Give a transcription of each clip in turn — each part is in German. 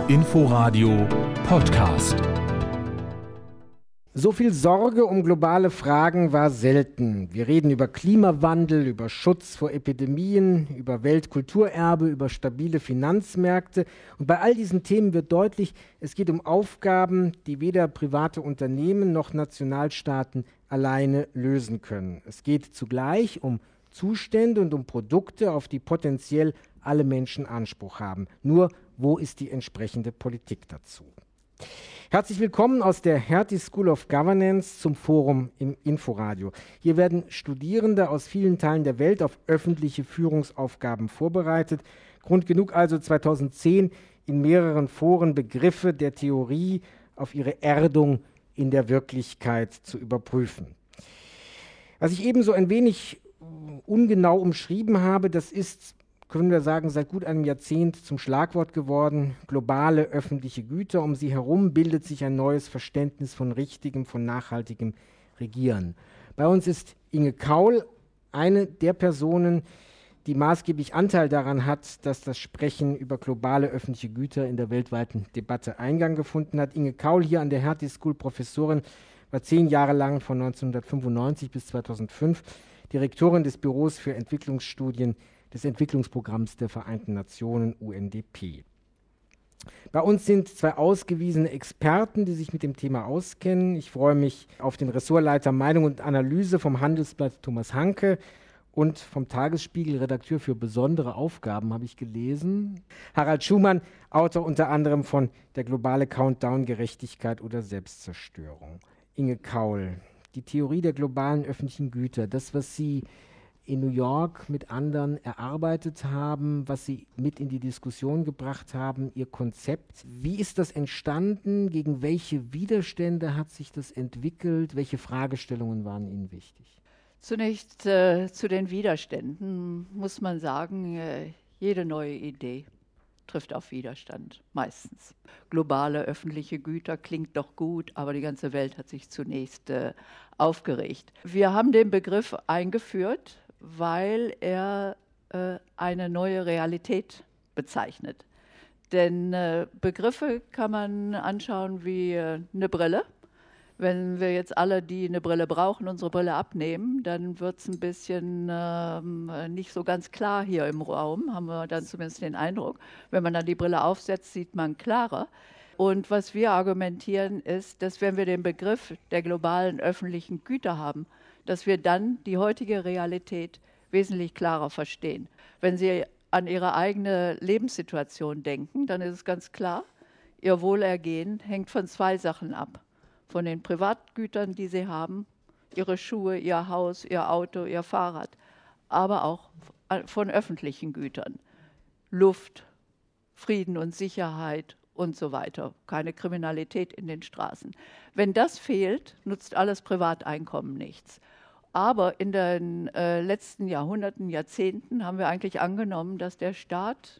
Inforadio Podcast. So viel Sorge um globale Fragen war selten. Wir reden über Klimawandel, über Schutz vor Epidemien, über Weltkulturerbe, über stabile Finanzmärkte. Und bei all diesen Themen wird deutlich, es geht um Aufgaben, die weder private Unternehmen noch Nationalstaaten alleine lösen können. Es geht zugleich um Zustände und um Produkte, auf die potenziell alle Menschen Anspruch haben. Nur, wo ist die entsprechende Politik dazu? Herzlich willkommen aus der Hertie School of Governance zum Forum im Inforadio. Hier werden Studierende aus vielen Teilen der Welt auf öffentliche Führungsaufgaben vorbereitet. Grund genug also 2010 in mehreren Foren Begriffe der Theorie auf ihre Erdung in der Wirklichkeit zu überprüfen. Was ich ebenso ein wenig ungenau umschrieben habe, das ist, können wir sagen, seit gut einem Jahrzehnt zum Schlagwort geworden: globale öffentliche Güter. Um sie herum bildet sich ein neues Verständnis von richtigem, von nachhaltigem Regieren. Bei uns ist Inge Kaul, eine der Personen, die maßgeblich Anteil daran hat, dass das Sprechen über globale öffentliche Güter in der weltweiten Debatte Eingang gefunden hat. Inge Kaul, hier an der Hertie School Professorin, war 10 Jahre lang von 1995 bis 2005 Direktorin des Büros für Entwicklungsstudien des Entwicklungsprogramms der Vereinten Nationen UNDP. Bei uns sind 2 ausgewiesene Experten, die sich mit dem Thema auskennen. Ich freue mich auf den Ressortleiter Meinung und Analyse vom Handelsblatt Thomas Hanke und vom Tagesspiegel, Redakteur für besondere Aufgaben, habe ich gelesen, Harald Schumann, Autor unter anderem von Der globale Countdown, Gerechtigkeit oder Selbstzerstörung. Inge Kaul, die Theorie der globalen öffentlichen Güter, das, was Sie in New York mit anderen erarbeitet haben, was Sie mit in die Diskussion gebracht haben, Ihr Konzept. Wie ist das entstanden? Gegen welche Widerstände hat sich das entwickelt? Welche Fragestellungen waren Ihnen wichtig? Zunächst zu den Widerständen muss man sagen, jede neue Idee trifft auf Widerstand, meistens. Globale öffentliche Güter klingt doch gut, aber die ganze Welt hat sich zunächst aufgeregt. Wir haben den Begriff eingeführt, weil er eine neue Realität bezeichnet. Denn Begriffe kann man anschauen wie eine Brille. Wenn wir jetzt alle, die eine Brille brauchen, unsere Brille abnehmen, dann wird es ein bisschen nicht so ganz klar hier im Raum, haben wir dann zumindest den Eindruck. Wenn man dann die Brille aufsetzt, sieht man klarer. Und was wir argumentieren ist, dass wenn wir den Begriff der globalen öffentlichen Güter haben, dass wir dann die heutige Realität wesentlich klarer verstehen. Wenn Sie an Ihre eigene Lebenssituation denken, dann ist es ganz klar, Ihr Wohlergehen hängt von 2 Sachen ab. Von den Privatgütern, die Sie haben, Ihre Schuhe, Ihr Haus, Ihr Auto, Ihr Fahrrad, aber auch von öffentlichen Gütern. Luft, Frieden und Sicherheit und so weiter. Keine Kriminalität in den Straßen. Wenn das fehlt, nutzt alles Privateinkommen nichts. Aber in den letzten Jahrhunderten, Jahrzehnten haben wir eigentlich angenommen, dass der Staat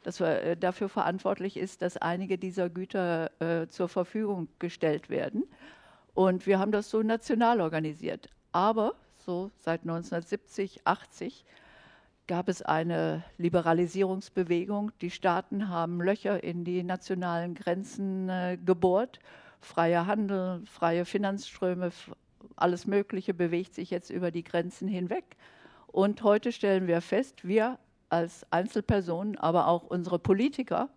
dafür verantwortlich ist, dass einige dieser Güter zur Verfügung gestellt werden. Und wir haben das so national organisiert. Aber so seit 1970, 80 gab es eine Liberalisierungsbewegung. Die Staaten haben Löcher in die nationalen Grenzen gebohrt. Freier Handel, freie Finanzströme, alles Mögliche bewegt sich jetzt über die Grenzen hinweg. Und heute stellen wir fest, wir als Einzelpersonen, aber auch unsere Politiker,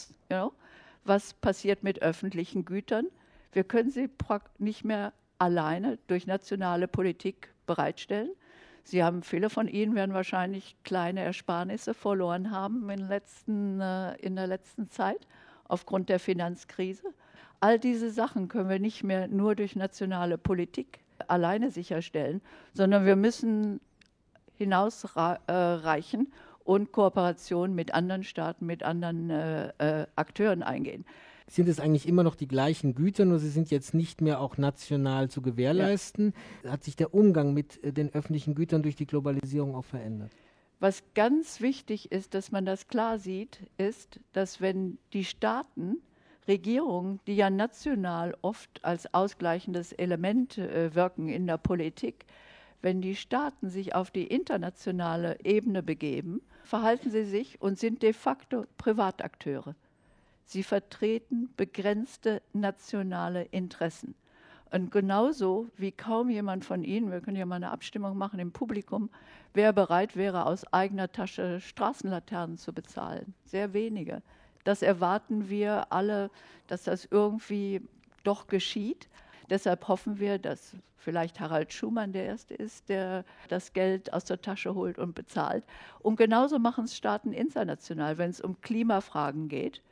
was passiert mit öffentlichen Gütern? Wir können sie nicht mehr alleine durch nationale Politik bereitstellen. Viele von Ihnen werden wahrscheinlich kleine Ersparnisse verloren haben in der letzten Zeit aufgrund der Finanzkrise. All diese Sachen können wir nicht mehr nur durch nationale Politik alleine sicherstellen, sondern wir müssen hinausreichen und Kooperation mit anderen Staaten, mit anderen Akteuren eingehen. Sind es eigentlich immer noch die gleichen Güter, nur sie sind jetzt nicht mehr auch national zu gewährleisten? Ja. Hat sich der Umgang mit den öffentlichen Gütern durch die Globalisierung auch verändert? Was ganz wichtig ist, dass man das klar sieht, ist, dass wenn die Staaten, Regierungen, die ja national oft als ausgleichendes Element wirken in der Politik, wenn die Staaten sich auf die internationale Ebene begeben, verhalten sie sich und sind de facto Privatakteure. Sie vertreten begrenzte nationale Interessen. Und genauso wie kaum jemand von Ihnen, wir können ja mal eine Abstimmung machen im Publikum, wer bereit wäre, aus eigener Tasche Straßenlaternen zu bezahlen. Sehr wenige. Das erwarten wir alle, dass das irgendwie doch geschieht. Deshalb hoffen wir, dass vielleicht Harald Schumann der Erste ist, der das Geld aus der Tasche holt und bezahlt. Und genauso machen es Staaten international, wenn es um Klimafragen geht.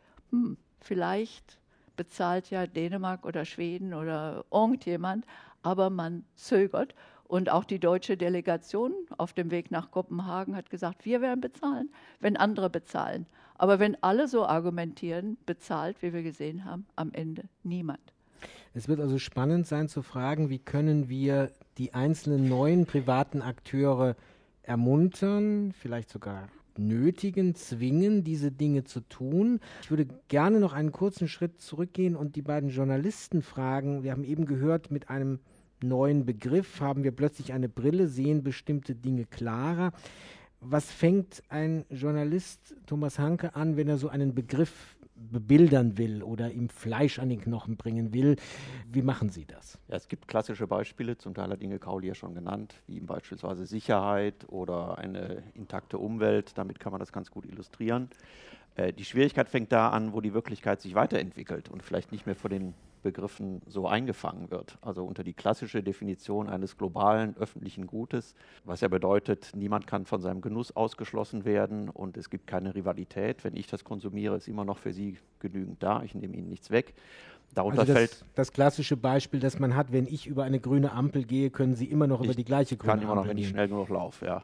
Vielleicht bezahlt ja Dänemark oder Schweden oder irgendjemand, aber man zögert. Und auch die deutsche Delegation auf dem Weg nach Kopenhagen hat gesagt, wir werden bezahlen, wenn andere bezahlen. Aber wenn alle so argumentieren, bezahlt, wie wir gesehen haben, am Ende niemand. Es wird also spannend sein zu fragen, wie können wir die einzelnen neuen privaten Akteure ermuntern, vielleicht sogar nötigen, zwingen, diese Dinge zu tun. Ich würde gerne noch einen kurzen Schritt zurückgehen und die beiden Journalisten fragen. Wir haben eben gehört, mit einem neuen Begriff haben wir plötzlich eine Brille, sehen bestimmte Dinge klarer. Was fängt ein Journalist Thomas Hanke an, wenn er so einen Begriff bebildern will oder ihm Fleisch an den Knochen bringen will? Wie machen Sie das? Ja, es gibt klassische Beispiele, zum Teil hat Inge Kaul ja schon genannt, wie beispielsweise Sicherheit oder eine intakte Umwelt. Damit kann man das ganz gut illustrieren. Die Schwierigkeit fängt da an, wo die Wirklichkeit sich weiterentwickelt und vielleicht nicht mehr von den Begriffen so eingefangen wird. Also unter die klassische Definition eines globalen öffentlichen Gutes, was ja bedeutet, niemand kann von seinem Genuss ausgeschlossen werden und es gibt keine Rivalität. Wenn ich das konsumiere, ist immer noch für Sie genügend da. Ich nehme Ihnen nichts weg. Darunter also fällt das klassische Beispiel, das man hat, wenn ich über eine grüne Ampel gehe, können Sie immer noch über die gleiche grüne Ampel gehen. Kann immer noch, wenn ich schnell genug laufe, ja.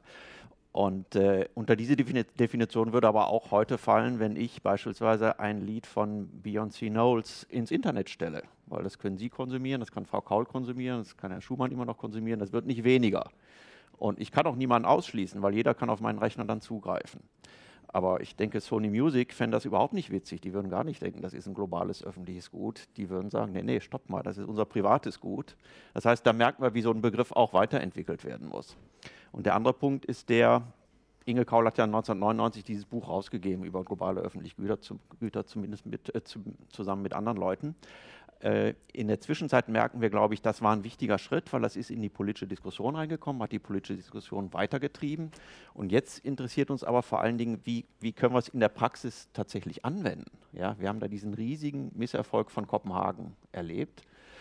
Und unter diese Definition würde aber auch heute fallen, wenn ich beispielsweise ein Lied von Beyoncé Knowles ins Internet stelle. Weil das können Sie konsumieren, das kann Frau Kaul konsumieren, das kann Herr Schumann immer noch konsumieren, das wird nicht weniger. Und ich kann auch niemanden ausschließen, weil jeder kann auf meinen Rechner dann zugreifen. Aber ich denke, Sony Music fände das überhaupt nicht witzig. Die würden gar nicht denken, das ist ein globales öffentliches Gut. Die würden sagen, nee, stopp mal, das ist unser privates Gut. Das heißt, da merkt man, wie so ein Begriff auch weiterentwickelt werden muss. Und der andere Punkt ist Inge Kaul hat ja 1999 dieses Buch rausgegeben über globale öffentliche Güter zumindest zusammen mit anderen Leuten. In der Zwischenzeit merken wir, glaube ich, das war ein wichtiger Schritt, weil das ist in die politische Diskussion reingekommen, hat die politische Diskussion weitergetrieben. Und jetzt interessiert uns aber vor allen Dingen, wie können wir es in der Praxis tatsächlich anwenden. Ja, wir haben da diesen riesigen Misserfolg von Kopenhagen erlebt.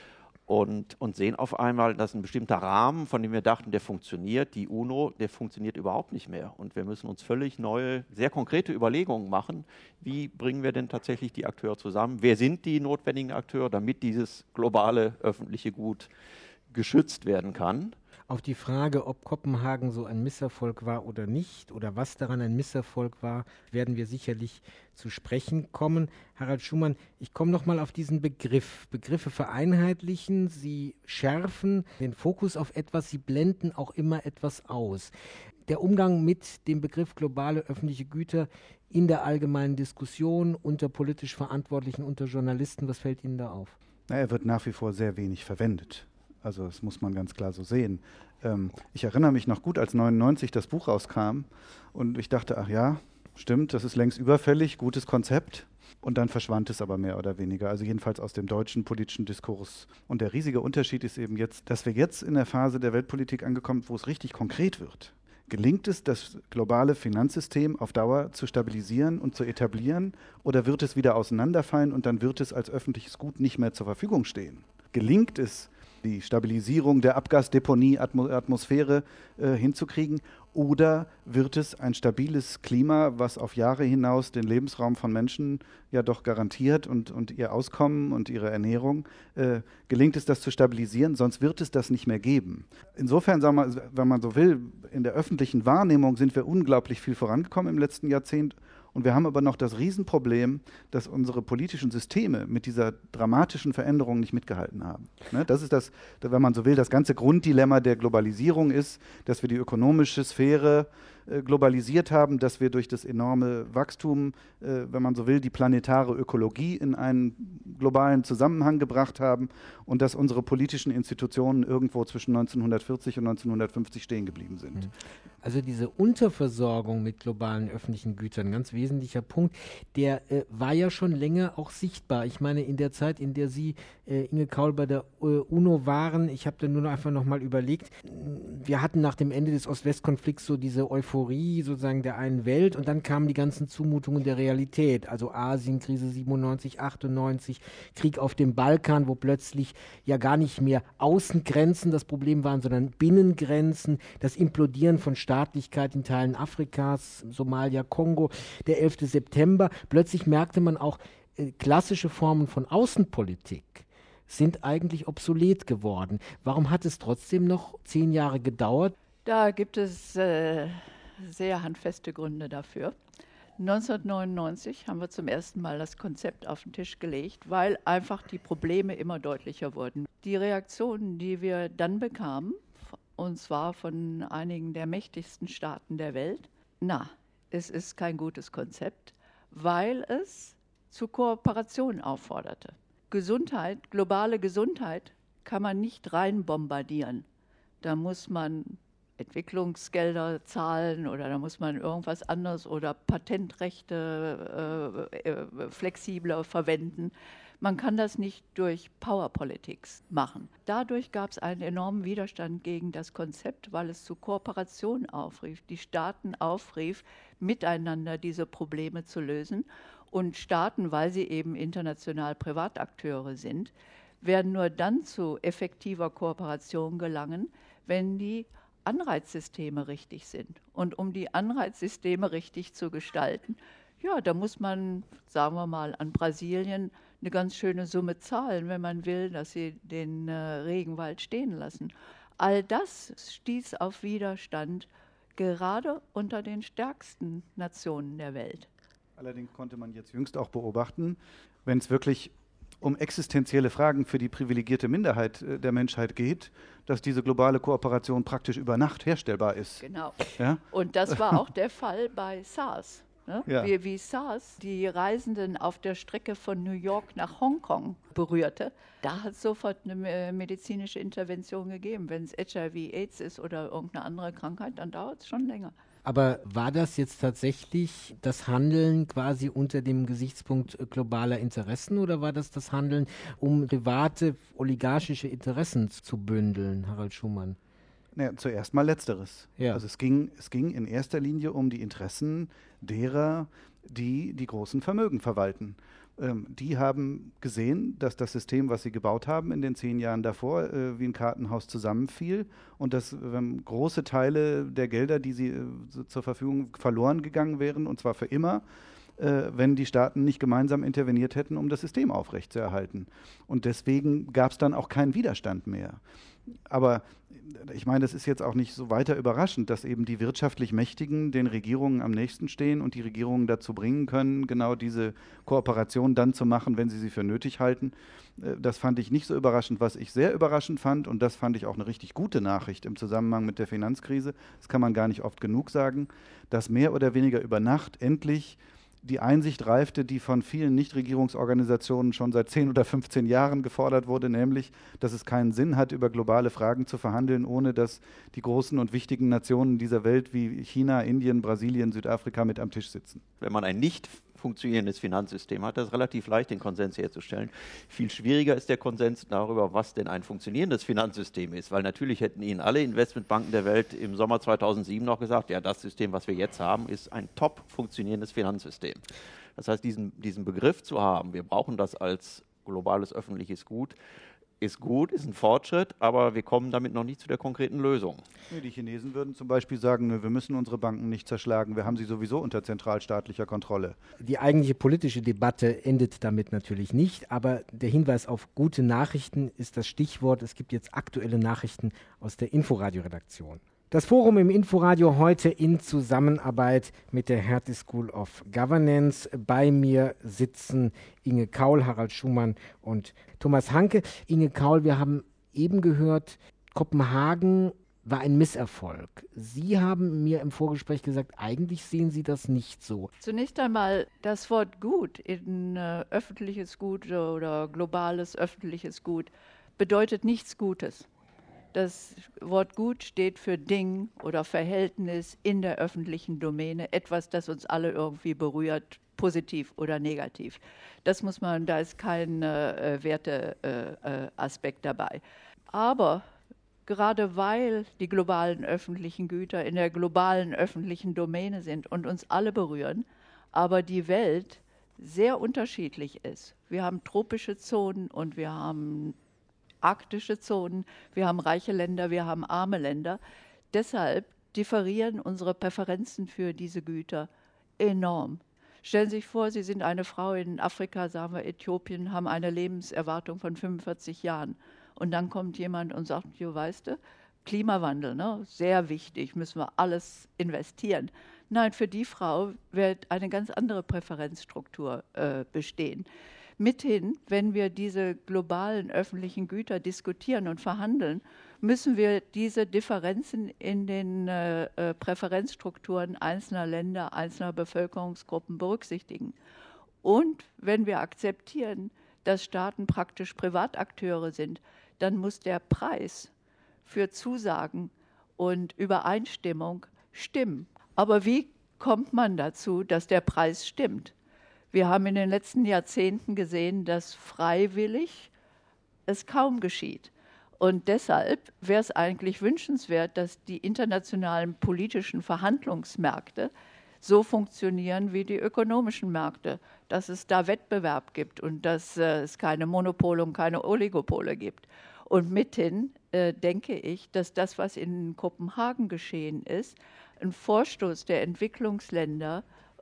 Und sehen auf einmal, dass ein bestimmter Rahmen, von dem wir dachten, der funktioniert, die UNO, der funktioniert überhaupt nicht mehr. Und wir müssen uns völlig neue, sehr konkrete Überlegungen machen, wie bringen wir denn tatsächlich die Akteure zusammen? Wer sind die notwendigen Akteure, damit dieses globale öffentliche Gut geschützt werden kann? Auf die Frage, ob Kopenhagen so ein Misserfolg war oder nicht, oder was daran ein Misserfolg war, werden wir sicherlich zu sprechen kommen. Harald Schumann, ich komme noch mal auf diesen Begriff. Begriffe vereinheitlichen, sie schärfen den Fokus auf etwas, sie blenden auch immer etwas aus. Der Umgang mit dem Begriff globale öffentliche Güter in der allgemeinen Diskussion, unter politisch Verantwortlichen, unter Journalisten, was fällt Ihnen da auf? Er wird nach wie vor sehr wenig verwendet. Also das muss man ganz klar so sehen. Ich erinnere mich noch gut, als 1999 das Buch rauskam und ich dachte, ach ja, stimmt, das ist längst überfällig, gutes Konzept. Und dann verschwand es aber mehr oder weniger, also jedenfalls aus dem deutschen politischen Diskurs. Und der riesige Unterschied ist eben jetzt, dass wir jetzt in der Phase der Weltpolitik angekommen sind, wo es richtig konkret wird. Gelingt es, das globale Finanzsystem auf Dauer zu stabilisieren und zu etablieren, oder wird es wieder auseinanderfallen und dann wird es als öffentliches Gut nicht mehr zur Verfügung stehen? Gelingt es, die Stabilisierung der Abgasdeponie-Atmosphäre hinzukriegen? Oder wird es ein stabiles Klima, was auf Jahre hinaus den Lebensraum von Menschen ja doch garantiert und ihr Auskommen und ihre Ernährung? Gelingt es, das zu stabilisieren? Sonst wird es das nicht mehr geben. Insofern, sagen wir, wenn man so will, in der öffentlichen Wahrnehmung sind wir unglaublich viel vorangekommen im letzten Jahrzehnt. Und wir haben aber noch das Riesenproblem, dass unsere politischen Systeme mit dieser dramatischen Veränderung nicht mitgehalten haben. Ne? Das ist das, wenn man so will, das ganze Grunddilemma der Globalisierung ist, dass wir die ökonomische Sphäre globalisiert haben, dass wir durch das enorme Wachstum, wenn man so will, die planetare Ökologie in einen globalen Zusammenhang gebracht haben und dass unsere politischen Institutionen irgendwo zwischen 1940 und 1950 stehen geblieben sind. Also diese Unterversorgung mit globalen öffentlichen Gütern, ganz wesentlicher Punkt, der war ja schon länger auch sichtbar. Ich meine, in der Zeit, in der Sie, Inge Kaul, bei der UNO waren, ich habe da nur einfach noch mal überlegt, wir hatten nach dem Ende des Ost-West-Konflikts so diese Euphorie sozusagen der einen Welt und dann kamen die ganzen Zumutungen der Realität, also Asienkrise 97, 98, Krieg auf dem Balkan, wo plötzlich ja gar nicht mehr Außengrenzen das Problem waren, sondern Binnengrenzen, das Implodieren von Staatlichkeit in Teilen Afrikas, Somalia, Kongo, der 11. September. Plötzlich merkte man auch, klassische Formen von Außenpolitik sind eigentlich obsolet geworden. Warum hat es trotzdem noch 10 Jahre gedauert? Da gibt es sehr handfeste Gründe dafür. 1999 haben wir zum ersten Mal das Konzept auf den Tisch gelegt, weil einfach die Probleme immer deutlicher wurden. Die Reaktionen, die wir dann bekamen, und zwar von einigen der mächtigsten Staaten der Welt, es ist kein gutes Konzept, weil es zu Kooperation aufforderte. Gesundheit, globale Gesundheit kann man nicht rein bombardieren. Da muss man Entwicklungsgelder zahlen oder da muss man irgendwas anderes oder Patentrechte flexibler verwenden. Man kann das nicht durch Powerpolitics machen. Dadurch gab es einen enormen Widerstand gegen das Konzept, weil es zu Kooperation aufrief, die Staaten aufrief, miteinander diese Probleme zu lösen. Und Staaten, weil sie eben international Privatakteure sind, werden nur dann zu effektiver Kooperation gelangen, wenn die Anreizsysteme richtig sind. Und um die Anreizsysteme richtig zu gestalten, ja, da muss man, sagen wir mal, an Brasilien eine ganz schöne Summe zahlen, wenn man will, dass sie den Regenwald stehen lassen. All das stieß auf Widerstand, gerade unter den stärksten Nationen der Welt. Allerdings konnte man jetzt jüngst auch beobachten, wenn es wirklich um existenzielle Fragen für die privilegierte Minderheit der Menschheit geht, dass diese globale Kooperation praktisch über Nacht herstellbar ist. Genau. Ja? Und das war auch der Fall bei SARS. Ne? Ja. Wie SARS die Reisenden auf der Strecke von New York nach Hongkong berührte, da hat es sofort eine medizinische Intervention gegeben. Wenn es HIV/AIDS ist oder irgendeine andere Krankheit, dann dauert es schon länger. Aber war das jetzt tatsächlich das Handeln quasi unter dem Gesichtspunkt globaler Interessen oder war das das Handeln, um private, oligarchische Interessen zu bündeln, Harald Schumann? Ja, zuerst mal Letzteres. Ja. Also es ging in erster Linie um die Interessen derer, die die großen Vermögen verwalten. Die haben gesehen, dass das System, was sie gebaut haben in den 10 Jahren davor, wie ein Kartenhaus zusammenfiel und dass große Teile der Gelder, die sie zur Verfügung verloren gegangen wären, und zwar für immer, wenn die Staaten nicht gemeinsam interveniert hätten, um das System aufrechtzuerhalten. Und deswegen gab es dann auch keinen Widerstand mehr. Aber ich meine, das ist jetzt auch nicht so weiter überraschend, dass eben die wirtschaftlich Mächtigen den Regierungen am nächsten stehen und die Regierungen dazu bringen können, genau diese Kooperation dann zu machen, wenn sie sie für nötig halten. Das fand ich nicht so überraschend. Was ich sehr überraschend fand, und das fand ich auch eine richtig gute Nachricht im Zusammenhang mit der Finanzkrise, das kann man gar nicht oft genug sagen, dass mehr oder weniger über Nacht endlich die Einsicht reifte, die von vielen Nichtregierungsorganisationen schon seit 10 oder 15 Jahren gefordert wurde, nämlich, dass es keinen Sinn hat, über globale Fragen zu verhandeln, ohne dass die großen und wichtigen Nationen dieser Welt wie China, Indien, Brasilien, Südafrika mit am Tisch sitzen. Wenn man ein nicht funktionierendes Finanzsystem hat, das ist relativ leicht, den Konsens herzustellen. Viel schwieriger ist der Konsens darüber, was denn ein funktionierendes Finanzsystem ist, weil natürlich hätten Ihnen alle Investmentbanken der Welt im Sommer 2007 noch gesagt, ja, das System, was wir jetzt haben, ist ein top funktionierendes Finanzsystem. Das heißt, diesen Begriff zu haben, wir brauchen das als globales öffentliches Gut, ist ein Fortschritt, aber wir kommen damit noch nicht zu der konkreten Lösung. Die Chinesen würden zum Beispiel sagen, wir müssen unsere Banken nicht zerschlagen, wir haben sie sowieso unter zentralstaatlicher Kontrolle. Die eigentliche politische Debatte endet damit natürlich nicht, aber der Hinweis auf gute Nachrichten ist das Stichwort. Es gibt jetzt aktuelle Nachrichten aus der Inforadio-Redaktion. Das Forum im Inforadio heute in Zusammenarbeit mit der Hertie School of Governance. Bei mir sitzen Inge Kaul, Harald Schumann und Thomas Hanke. Inge Kaul, wir haben eben gehört, Kopenhagen war ein Misserfolg. Sie haben mir im Vorgespräch gesagt, eigentlich sehen Sie das nicht so. Zunächst einmal das Wort Gut in öffentliches Gut oder globales öffentliches Gut bedeutet nichts Gutes. Das Wort Gut steht für Ding oder Verhältnis in der öffentlichen Domäne, etwas, das uns alle irgendwie berührt, positiv oder negativ. Das muss man, da ist kein Werteaspekt dabei. Aber gerade weil die globalen öffentlichen Güter in der globalen öffentlichen Domäne sind und uns alle berühren, aber die Welt sehr unterschiedlich ist. Wir haben tropische Zonen und wir haben arktische Zonen, wir haben reiche Länder, wir haben arme Länder. Deshalb differieren unsere Präferenzen für diese Güter enorm. Stellen Sie sich vor, Sie sind eine Frau in Afrika, sagen wir Äthiopien, haben eine Lebenserwartung von 45 Jahren. Und dann kommt jemand und sagt, jo, weißt du, Klimawandel, ne, sehr wichtig, müssen wir alles investieren. Nein, für die Frau wird eine ganz andere Präferenzstruktur bestehen. Mithin, wenn wir diese globalen öffentlichen Güter diskutieren und verhandeln, müssen wir diese Differenzen in den Präferenzstrukturen einzelner Länder, einzelner Bevölkerungsgruppen berücksichtigen. Und wenn wir akzeptieren, dass Staaten praktisch Privatakteure sind, dann muss der Preis für Zusagen und Übereinstimmung stimmen. Aber wie kommt man dazu, dass der Preis stimmt? Wir haben in den letzten Jahrzehnten gesehen, dass freiwillig es kaum geschieht. Und deshalb wäre es eigentlich wünschenswert, dass die internationalen politischen Verhandlungsmärkte so funktionieren wie die ökonomischen Märkte, dass es da Wettbewerb gibt und dass es keine Monopole und keine Oligopole gibt. Und mithin denke ich, dass das, was in Kopenhagen geschehen ist, ein Vorstoß der Entwicklungsländer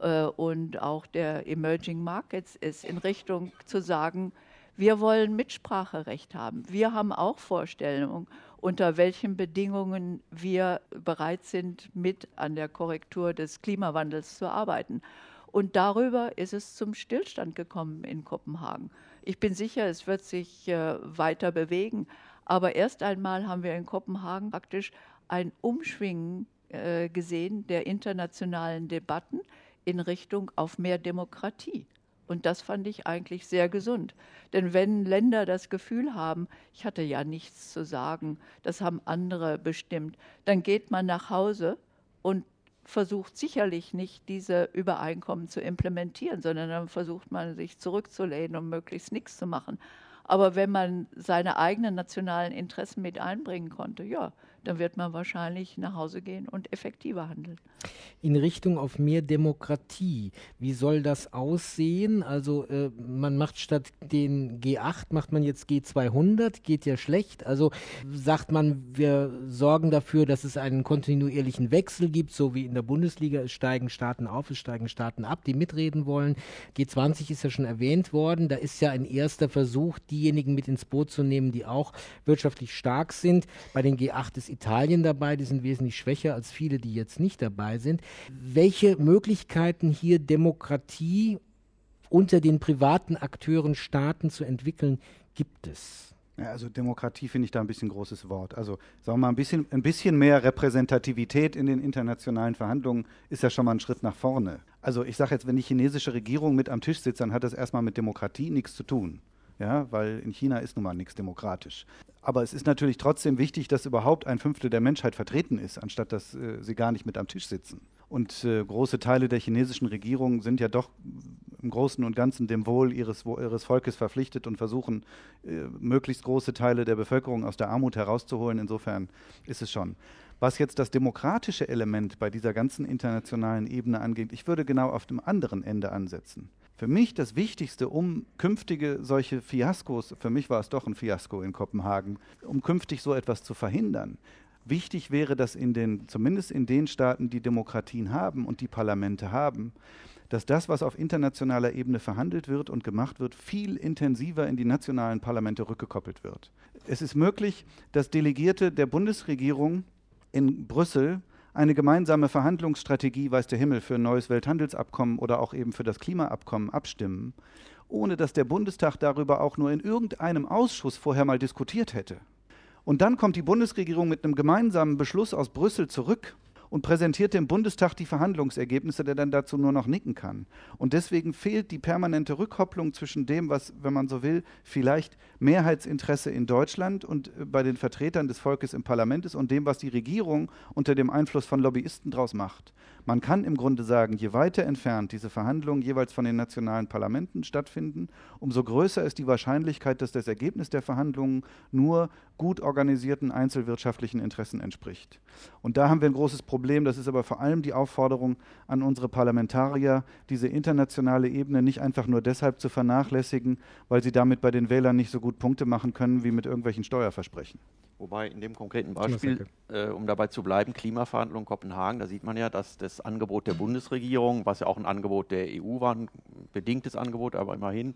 und auch der Emerging Markets ist, in Richtung zu sagen, wir wollen Mitspracherecht haben. Wir haben auch Vorstellungen, unter welchen Bedingungen wir bereit sind, mit an der Korrektur des Klimawandels zu arbeiten. Und darüber ist es zum Stillstand gekommen in Kopenhagen. Ich bin sicher, es wird sich weiter bewegen. Aber erst einmal haben wir in Kopenhagen praktisch ein Umschwingen gesehen der internationalen Debatten in Richtung auf mehr Demokratie. Und das fand ich eigentlich sehr gesund. Denn wenn Länder das Gefühl haben, ich hatte ja nichts zu sagen, das haben andere bestimmt, dann geht man nach Hause und versucht sicherlich nicht, diese Übereinkommen zu implementieren, sondern dann versucht man, sich zurückzulehnen und möglichst nichts zu machen. Aber wenn man seine eigenen nationalen Interessen mit einbringen konnte, ja, dann wird man wahrscheinlich nach Hause gehen und effektiver handeln. In Richtung auf mehr Demokratie. Wie soll das aussehen? Also man macht statt den G8, macht man jetzt G200, geht ja schlecht. Also sagt man, wir sorgen dafür, dass es einen kontinuierlichen Wechsel gibt, so wie in der Bundesliga, es steigen Staaten auf, es steigen Staaten ab, die mitreden wollen. G20 ist ja schon erwähnt worden, da ist ja ein erster Versuch, diejenigen mit ins Boot zu nehmen, die auch wirtschaftlich stark sind. Bei den G8 ist Italien dabei, die sind wesentlich schwächer als viele, die jetzt nicht dabei sind. Welche Möglichkeiten hier Demokratie unter den privaten Akteuren, Staaten zu entwickeln, gibt es? Ja, also Demokratie finde ich da ein bisschen großes Wort. Also sagen wir mal, ein bisschen mehr Repräsentativität in den internationalen Verhandlungen ist ja schon mal ein Schritt nach vorne. Also ich sage jetzt, wenn die chinesische Regierung mit am Tisch sitzt, dann hat das erstmal mit Demokratie nichts zu tun. Ja, weil in China ist nun mal nichts demokratisch. Aber es ist natürlich trotzdem wichtig, dass überhaupt 1/5 der Menschheit vertreten ist, anstatt dass sie gar nicht mit am Tisch sitzen. Und große Teile der chinesischen Regierung sind ja doch im Großen und Ganzen dem Wohl ihres Volkes verpflichtet und versuchen, möglichst große Teile der Bevölkerung aus der Armut herauszuholen. Insofern ist es schon. Was jetzt das demokratische Element bei dieser ganzen internationalen Ebene angeht, ich würde genau auf dem anderen Ende ansetzen. Für mich das Wichtigste, um künftige solche Fiaskos, für mich war es doch ein Fiasko in Kopenhagen, um künftig so etwas zu verhindern, wichtig wäre, dass zumindest in den Staaten, die Demokratien haben und die Parlamente haben, dass das, was auf internationaler Ebene verhandelt wird und gemacht wird, viel intensiver in die nationalen Parlamente rückgekoppelt wird. Es ist möglich, dass Delegierte der Bundesregierung in Brüssel eine gemeinsame Verhandlungsstrategie, weiß der Himmel, für ein neues Welthandelsabkommen oder auch eben für das Klimaabkommen abstimmen, ohne dass der Bundestag darüber auch nur in irgendeinem Ausschuss vorher mal diskutiert hätte. Und dann kommt die Bundesregierung mit einem gemeinsamen Beschluss aus Brüssel zurück und präsentiert dem Bundestag die Verhandlungsergebnisse, der dann dazu nur noch nicken kann. Und deswegen fehlt die permanente Rückkopplung zwischen dem, was, wenn man so will, vielleicht Mehrheitsinteresse in Deutschland und bei den Vertretern des Volkes im Parlament ist und dem, was die Regierung unter dem Einfluss von Lobbyisten draus macht. Man kann im Grunde sagen, je weiter entfernt diese Verhandlungen jeweils von den nationalen Parlamenten stattfinden, umso größer ist die Wahrscheinlichkeit, dass das Ergebnis der Verhandlungen nur gut organisierten einzelwirtschaftlichen Interessen entspricht. Und da haben wir ein großes Problem. Das ist aber vor allem die Aufforderung an unsere Parlamentarier, diese internationale Ebene nicht einfach nur deshalb zu vernachlässigen, weil sie damit bei den Wählern nicht so gut Punkte machen können wie mit irgendwelchen Steuerversprechen. Wobei in dem konkreten Beispiel, um dabei zu bleiben, Klimaverhandlungen Kopenhagen, da sieht man ja, dass das Angebot der Bundesregierung, was ja auch ein Angebot der EU war, ein bedingtes Angebot, aber immerhin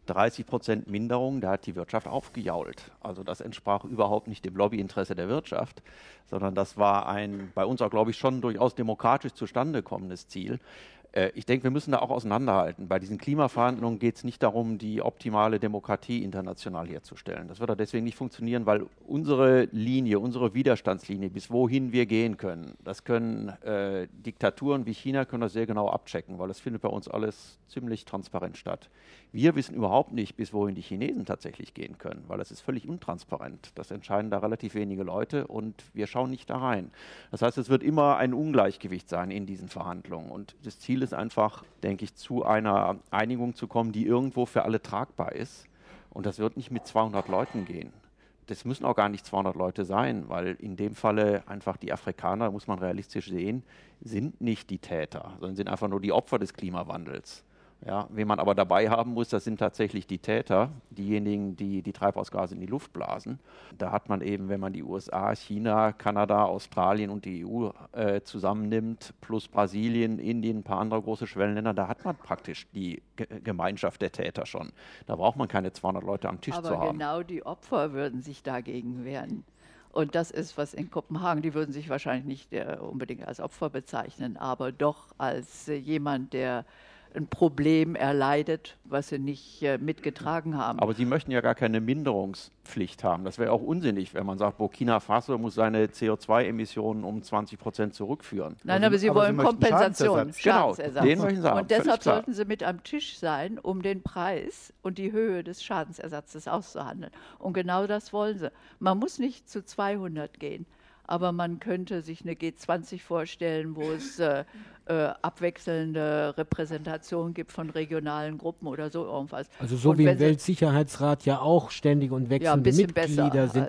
30% Minderung, da hat die Wirtschaft aufgejault. Also das entsprach überhaupt nicht dem Lobbyinteresse der Wirtschaft, sondern das war ein bei uns auch, glaube ich, schon durchaus demokratisch zustande kommendes Ziel. Ich denke, wir müssen da auch auseinanderhalten. Bei diesen Klimaverhandlungen geht es nicht darum, die optimale Demokratie international herzustellen. Das wird auch deswegen nicht funktionieren, weil unsere Linie, unsere Widerstandslinie, bis wohin wir gehen können, das können Diktaturen wie China können das sehr genau abchecken, weil das findet bei uns alles ziemlich transparent statt. Wir wissen überhaupt nicht, bis wohin die Chinesen tatsächlich gehen können, weil das ist völlig untransparent. Das entscheiden da relativ wenige Leute und wir schauen nicht da rein. Das heißt, es wird immer ein Ungleichgewicht sein in diesen Verhandlungen. Und das Ziel ist einfach, denke ich, zu einer Einigung zu kommen, die irgendwo für alle tragbar ist. Und das wird nicht mit 200 Leuten gehen. Das müssen auch gar nicht 200 Leute sein, weil in dem Falle einfach die Afrikaner, muss man realistisch sehen, sind nicht die Täter, sondern sind einfach nur die Opfer des Klimawandels. Ja, wen man aber dabei haben muss, das sind tatsächlich die Täter, diejenigen, die die Treibhausgase in die Luft blasen. Da hat man eben, wenn man die USA, China, Kanada, Australien und die EU zusammennimmt, plus Brasilien, Indien, ein paar andere große Schwellenländer, da hat man praktisch die Gemeinschaft der Täter schon. Da braucht man keine 200 Leute am Tisch zu haben. Aber genau die Opfer würden sich dagegen wehren. Und das ist, was in Kopenhagen, die würden sich wahrscheinlich nicht unbedingt als Opfer bezeichnen, aber doch als jemand, der ein Problem erleidet, was sie nicht mitgetragen haben. Aber sie möchten ja gar keine Minderungspflicht haben. Das wäre auch unsinnig, wenn man sagt, Burkina Faso muss seine CO2-Emissionen um 20% zurückführen. Nein, aber sie wollen Kompensation, Schadensersatz. Genau, den möchten sie haben. Und deshalb sollten sie mit am Tisch sein, um den Preis und die Höhe des Schadensersatzes auszuhandeln. Und genau das wollen sie. Man muss nicht zu 200 gehen, aber man könnte sich eine G20 vorstellen, wo es abwechselnde Repräsentation gibt von regionalen Gruppen oder so irgendwas. Also so wie im Weltsicherheitsrat ja auch ständige und wechselnde Mitglieder sind.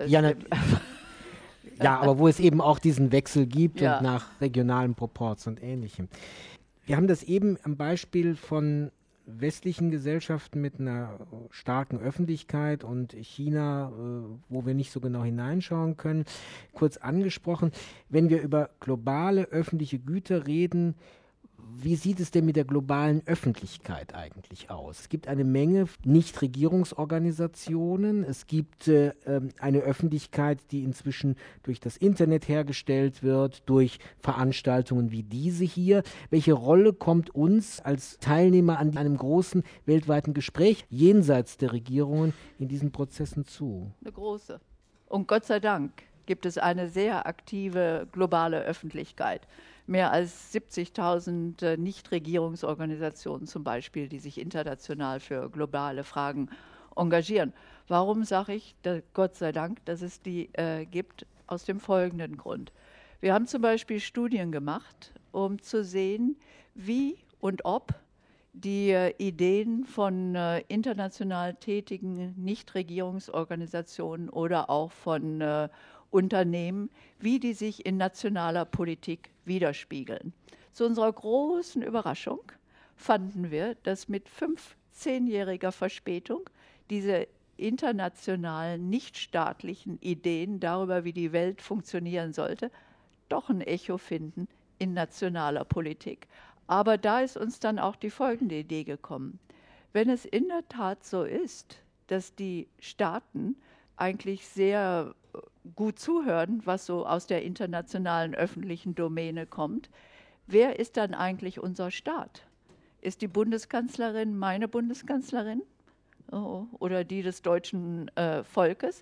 Ja, aber wo es eben auch diesen Wechsel gibt und nach regionalen Proports und Ähnlichem. Wir haben das eben am Beispiel von westlichen Gesellschaften mit einer starken Öffentlichkeit und China, wo wir nicht so genau hineinschauen können, kurz angesprochen. Wenn wir über globale öffentliche Güter reden, wie sieht es denn mit der globalen Öffentlichkeit eigentlich aus? Es gibt eine Menge Nichtregierungsorganisationen, es gibt eine Öffentlichkeit, die inzwischen durch das Internet hergestellt wird, durch Veranstaltungen wie diese hier. Welche Rolle kommt uns als Teilnehmer an einem großen weltweiten Gespräch jenseits der Regierungen in diesen Prozessen zu? Eine große. Und Gott sei Dank gibt es eine sehr aktive globale Öffentlichkeit. Mehr als 70.000 Nichtregierungsorganisationen zum Beispiel, die sich international für globale Fragen engagieren. Warum sage ich, Gott sei Dank, dass es die gibt? Aus dem folgenden Grund. Wir haben zum Beispiel Studien gemacht, um zu sehen, wie und ob die Ideen von international tätigen Nichtregierungsorganisationen oder auch von Unternehmen, wie die sich in nationaler Politik widerspiegeln. Zu unserer großen Überraschung fanden wir, dass mit 15-jähriger Verspätung diese internationalen, nichtstaatlichen Ideen darüber, wie die Welt funktionieren sollte, doch ein Echo finden in nationaler Politik. Aber da ist uns dann auch die folgende Idee gekommen. Wenn es in der Tat so ist, dass die Staaten eigentlich sehr gut zuhören, was so aus der internationalen öffentlichen Domäne kommt, wer ist dann eigentlich unser Staat? Ist die Bundeskanzlerin meine Bundeskanzlerin oder die des deutschen Volkes?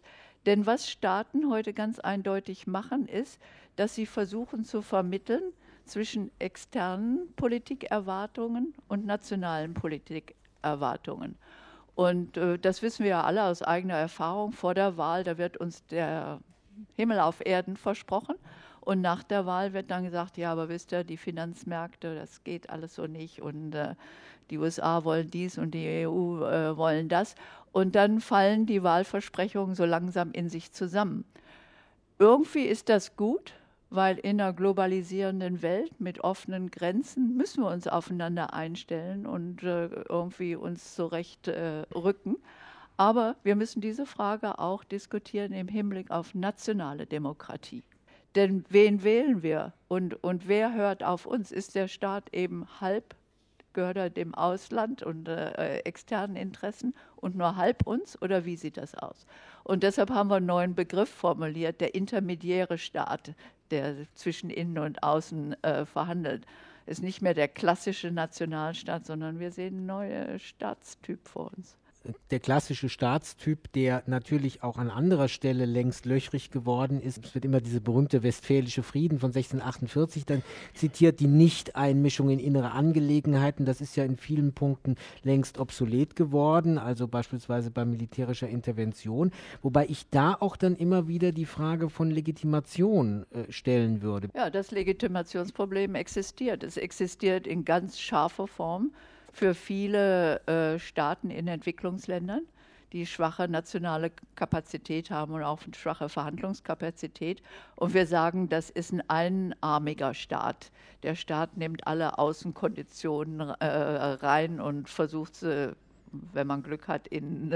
Denn was Staaten heute ganz eindeutig machen, ist, dass sie versuchen zu vermitteln zwischen externen Politikerwartungen und nationalen Politikerwartungen. Und das wissen wir ja alle aus eigener Erfahrung. Vor der Wahl, da wird uns der Himmel auf Erden versprochen. Und nach der Wahl wird dann gesagt, ja, aber wisst ihr, die Finanzmärkte, das geht alles so nicht. Und die USA wollen dies und die EU wollen das. Und dann fallen die Wahlversprechungen so langsam in sich zusammen. Irgendwie ist das gut, weil in einer globalisierenden Welt mit offenen Grenzen müssen wir uns aufeinander einstellen und irgendwie uns zurecht rücken. Aber wir müssen diese Frage auch diskutieren im Hinblick auf nationale Demokratie. Denn wen wählen wir und wer hört auf uns? Ist der Staat eben halb, gehört er dem Ausland und externen Interessen und nur halb uns oder wie sieht das aus? Und deshalb haben wir einen neuen Begriff formuliert, der intermediäre Staat, der zwischen Innen und Außen verhandelt. Ist nicht mehr der klassische Nationalstaat, sondern wir sehen einen neuen Staatstyp vor uns. Der klassische Staatstyp, der natürlich auch an anderer Stelle längst löchrig geworden ist. Es wird immer diese berühmte Westfälische Frieden von 1648 dann zitiert, die Nichteinmischung in innere Angelegenheiten. Das ist ja in vielen Punkten längst obsolet geworden, also beispielsweise bei militärischer Intervention. Wobei ich da auch dann immer wieder die Frage von Legitimation stellen würde. Ja, das Legitimationsproblem existiert. Es existiert in ganz scharfer Form für viele Staaten in Entwicklungsländern, die schwache nationale Kapazität haben und auch eine schwache Verhandlungskapazität. Und wir sagen, das ist ein einarmiger Staat. Der Staat nimmt alle Außenkonditionen rein und versucht sie, wenn man Glück hat,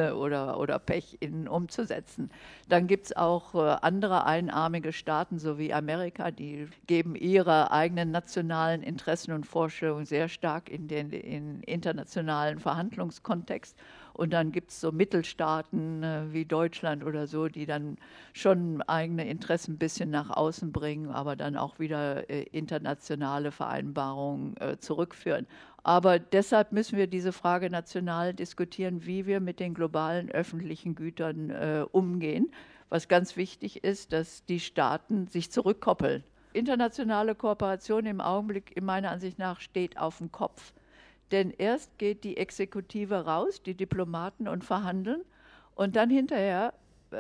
oder Pech umzusetzen. Dann gibt es auch andere einarmige Staaten, so wie Amerika, die geben ihre eigenen nationalen Interessen und Vorstellungen sehr stark in den internationalen Verhandlungskontext. Und dann gibt es so Mittelstaaten wie Deutschland oder so, die dann schon eigene Interessen ein bisschen nach außen bringen, aber dann auch wieder internationale Vereinbarungen zurückführen. Aber deshalb müssen wir diese Frage national diskutieren, wie wir mit den globalen öffentlichen Gütern umgehen. Was ganz wichtig ist, dass die Staaten sich zurückkoppeln. Internationale Kooperation im Augenblick, in meiner Ansicht nach, steht auf dem Kopf. Denn erst geht die Exekutive raus, die Diplomaten, und verhandeln. Und dann hinterher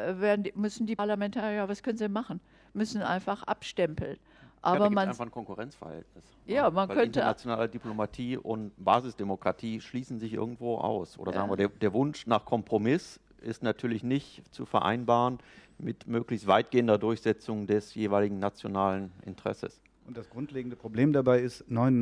müssen die Parlamentarier, was können sie machen? Müssen einfach abstempeln. Aber da gibt es einfach ein Konkurrenzverhältnis. Ja, man könnte. Internationale Diplomatie und Basisdemokratie schließen sich irgendwo aus. Oder sagen wir, der Wunsch nach Kompromiss ist natürlich nicht zu vereinbaren mit möglichst weitgehender Durchsetzung des jeweiligen nationalen Interesses. Und das grundlegende Problem dabei ist,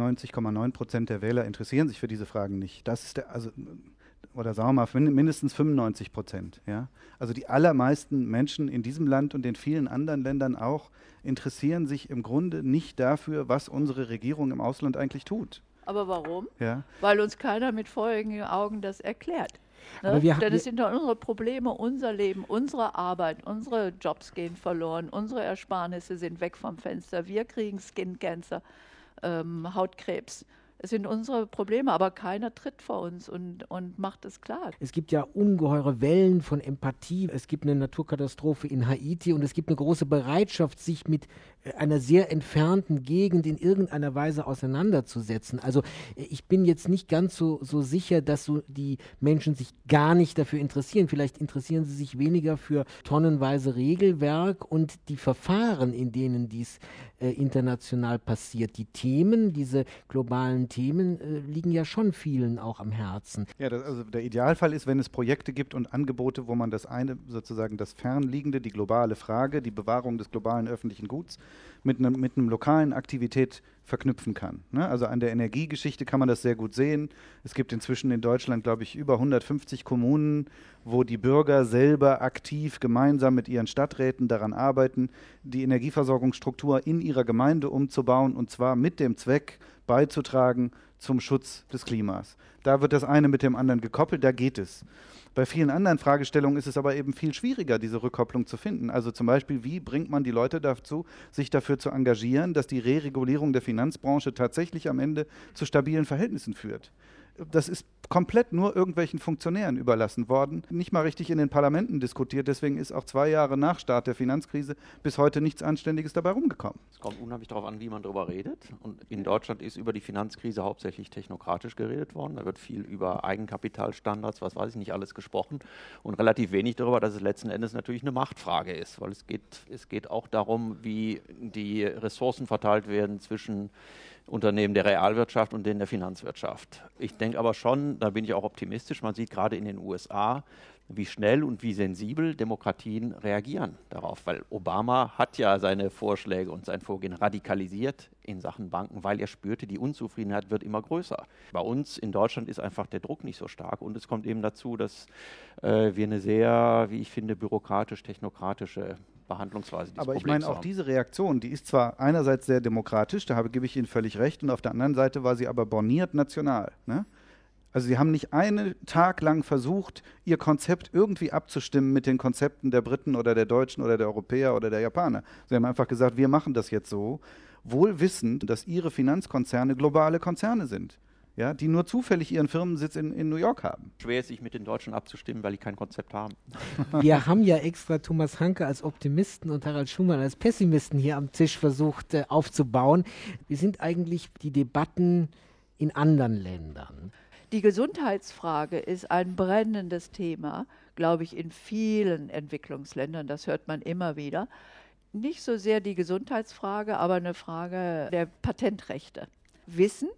99,9% der Wähler interessieren sich für diese Fragen nicht. Das ist oder sagen wir mal mindestens 95%. Ja? Also die allermeisten Menschen in diesem Land und in vielen anderen Ländern auch interessieren sich im Grunde nicht dafür, was unsere Regierung im Ausland eigentlich tut. Aber warum? Ja. Weil uns keiner mit feurigen Augen das erklärt. Ne? Denn es sind doch unsere Probleme, unser Leben, unsere Arbeit, unsere Jobs gehen verloren, unsere Ersparnisse sind weg vom Fenster, wir kriegen Skin Cancer, Hautkrebs. Es sind unsere Probleme, aber keiner tritt vor uns und macht es klar. Es gibt ja ungeheure Wellen von Empathie. Es gibt eine Naturkatastrophe in Haiti und es gibt eine große Bereitschaft, sich mit einer sehr entfernten Gegend in irgendeiner Weise auseinanderzusetzen. Also ich bin jetzt nicht ganz so sicher, dass so die Menschen sich gar nicht dafür interessieren. Vielleicht interessieren sie sich weniger für tonnenweise Regelwerk und die Verfahren, in denen dies international passiert. Die Themen, diese globalen Themen, liegen ja schon vielen auch am Herzen. Ja, also der Idealfall ist, wenn es Projekte gibt und Angebote, wo man das eine, sozusagen das Fernliegende, die globale Frage, die Bewahrung des globalen öffentlichen Guts, mit einem lokalen Aktivität verknüpfen kann. Ne? Also an der Energiegeschichte kann man das sehr gut sehen. Es gibt inzwischen in Deutschland, glaube ich, über 150 Kommunen, wo die Bürger selber aktiv gemeinsam mit ihren Stadträten daran arbeiten, die Energieversorgungsstruktur in ihrer Gemeinde umzubauen, und zwar mit dem Zweck, beizutragen zum Schutz des Klimas. Da wird das eine mit dem anderen gekoppelt, da geht es. Bei vielen anderen Fragestellungen ist es aber eben viel schwieriger, diese Rückkopplung zu finden. Also zum Beispiel, wie bringt man die Leute dazu, sich dafür zu engagieren, dass die Reregulierung der Finanzbranche tatsächlich am Ende zu stabilen Verhältnissen führt? Das ist komplett nur irgendwelchen Funktionären überlassen worden, nicht mal richtig in den Parlamenten diskutiert. Deswegen ist auch 2 Jahre nach Start der Finanzkrise bis heute nichts Anständiges dabei rumgekommen. Es kommt unheimlich darauf an, wie man darüber redet. Und in Deutschland ist über die Finanzkrise hauptsächlich technokratisch geredet worden. Da wird viel über Eigenkapitalstandards, was weiß ich nicht, alles gesprochen und relativ wenig darüber, dass es letzten Endes natürlich eine Machtfrage ist, weil es geht auch darum, wie die Ressourcen verteilt werden zwischen Unternehmen der Realwirtschaft und denen der Finanzwirtschaft. Ich denke aber schon, da bin ich auch optimistisch, man sieht gerade in den USA, wie schnell und wie sensibel Demokratien reagieren darauf, weil Obama hat ja seine Vorschläge und sein Vorgehen radikalisiert in Sachen Banken, weil er spürte, die Unzufriedenheit wird immer größer. Bei uns in Deutschland ist einfach der Druck nicht so stark und es kommt eben dazu, dass wir eine sehr, wie ich finde, bürokratisch-technokratische Behandlungsweise dieses Aber ich Problems meine, auch haben. diese Reaktion, die ist zwar einerseits sehr demokratisch, gebe ich Ihnen völlig recht, und auf der anderen Seite war sie aber borniert national. Ne? Also sie haben nicht einen Tag lang versucht, ihr Konzept irgendwie abzustimmen mit den Konzepten der Briten oder der Deutschen oder der Europäer oder der Japaner. Sie haben einfach gesagt, wir machen das jetzt so, wohl wissend, dass ihre Finanzkonzerne globale Konzerne sind, ja, die nur zufällig ihren Firmensitz in New York haben. Schwer ist, sich mit den Deutschen abzustimmen, weil die kein Konzept haben. Wir haben ja extra Thomas Hanke als Optimisten und Harald Schumann als Pessimisten hier am Tisch versucht aufzubauen. Wie sind eigentlich die Debatten in anderen Ländern? Die Gesundheitsfrage ist ein brennendes Thema, glaube ich, in vielen Entwicklungsländern. Das hört man immer wieder. Nicht so sehr die Gesundheitsfrage, aber eine Frage der Patentrechte. Wissen